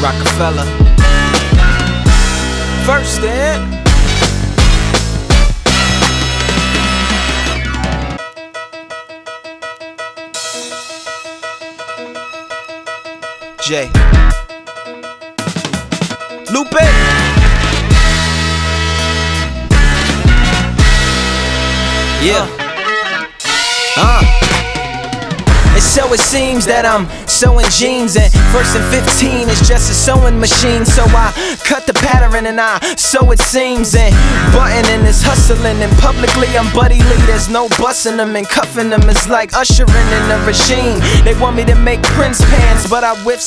Rockefeller. First then. J. Lupe. Yeah. And so it seems that I'm sewing jeans, and first and 15 is just a sewing machine. So I cut the pattern and I sew it seams, and buttoning is hustling, and publicly I'm Buddy Lee. There's no busting them and cuffing them. It's like ushering in a regime. They want me to make Prince pants, but I whip